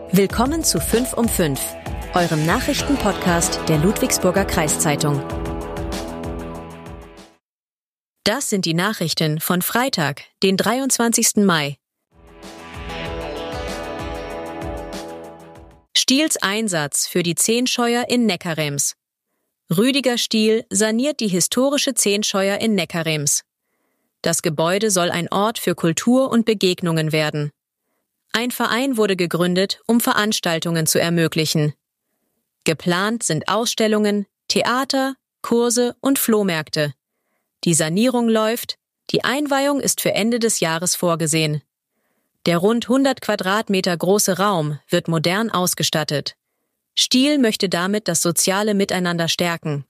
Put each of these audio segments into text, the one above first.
Willkommen zu 5 um 5, eurem Nachrichtenpodcast der Ludwigsburger Kreiszeitung. Das sind die Nachrichten von Freitag, den 23. Mai. Stiels Einsatz für die Zehntscheuer in Neckarrems. Rüdiger Stiel saniert die historische Zehntscheuer in Neckarrems. Das Gebäude soll ein Ort für Kultur und Begegnungen werden. Ein Verein wurde gegründet, um Veranstaltungen zu ermöglichen. Geplant sind Ausstellungen, Theater, Kurse und Flohmärkte. Die Sanierung läuft, die Einweihung ist für Ende des Jahres vorgesehen. Der rund 100 Quadratmeter große Raum wird modern ausgestattet. Stiel möchte damit das soziale Miteinander stärken.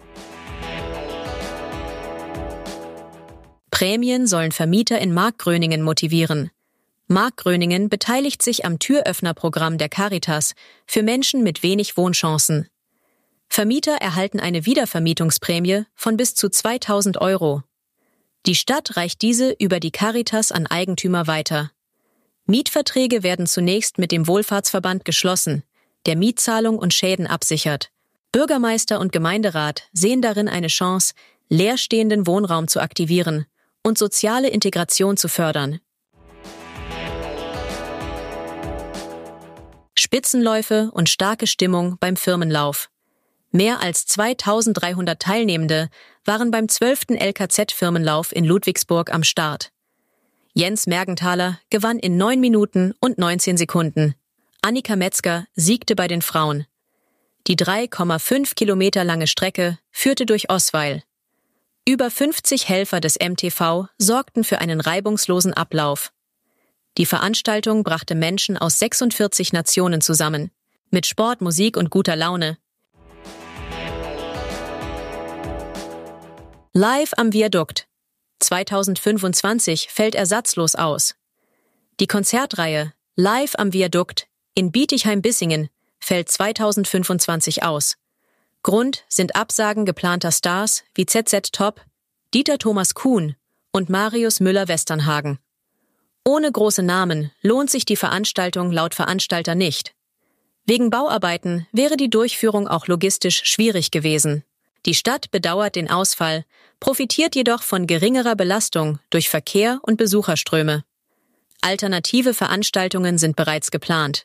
Prämien sollen Vermieter in Markgröningen motivieren. Markgröningen beteiligt sich am Türöffnerprogramm der Caritas für Menschen mit wenig Wohnchancen. Vermieter erhalten eine Wiedervermietungsprämie von bis zu 2.000 €. Die Stadt reicht diese über die Caritas an Eigentümer weiter. Mietverträge werden zunächst mit dem Wohlfahrtsverband geschlossen, der Mietzahlung und Schäden absichert. Bürgermeister und Gemeinderat sehen darin eine Chance, leerstehenden Wohnraum zu aktivieren und soziale Integration zu fördern. Spitzenläufe und starke Stimmung beim Firmenlauf. Mehr als 2.300 Teilnehmende waren beim 12. LKZ-Firmenlauf in Ludwigsburg am Start. Jens Mergenthaler gewann in 9 Minuten und 19 Sekunden. Annika Metzger siegte bei den Frauen. Die 3,5 Kilometer lange Strecke führte durch Osweil. Über 50 Helfer des MTV sorgten für einen reibungslosen Ablauf. Die Veranstaltung brachte Menschen aus 46 Nationen zusammen, mit Sport, Musik und guter Laune. Live am Viadukt. 2025 fällt ersatzlos aus. Die Konzertreihe Live am Viadukt in Bietigheim-Bissingen fällt 2025 aus. Grund sind Absagen geplanter Stars wie ZZ Top, Dieter Thomas Kuhn und Marius Müller-Westernhagen. Ohne große Namen lohnt sich die Veranstaltung laut Veranstalter nicht. Wegen Bauarbeiten wäre die Durchführung auch logistisch schwierig gewesen. Die Stadt bedauert den Ausfall, profitiert jedoch von geringerer Belastung durch Verkehr und Besucherströme. Alternative Veranstaltungen sind bereits geplant.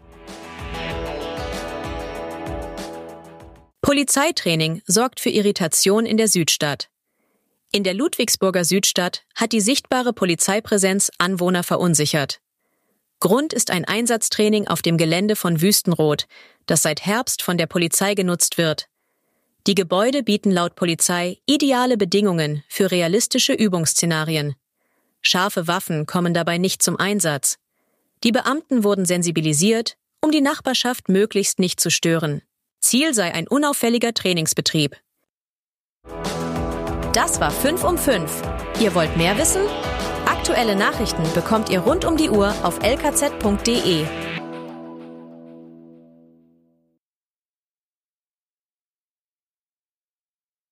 Polizeitraining sorgt für Irritation in der Südstadt. In der Ludwigsburger Südstadt hat die sichtbare Polizeipräsenz Anwohner verunsichert. Grund ist ein Einsatztraining auf dem Gelände von Wüstenrot, das seit Herbst von der Polizei genutzt wird. Die Gebäude bieten laut Polizei ideale Bedingungen für realistische Übungsszenarien. Scharfe Waffen kommen dabei nicht zum Einsatz. Die Beamten wurden sensibilisiert, um die Nachbarschaft möglichst nicht zu stören. Ziel sei ein unauffälliger Trainingsbetrieb. Das war 5 um 5. Ihr wollt mehr wissen? Aktuelle Nachrichten bekommt ihr rund um die Uhr auf lkz.de.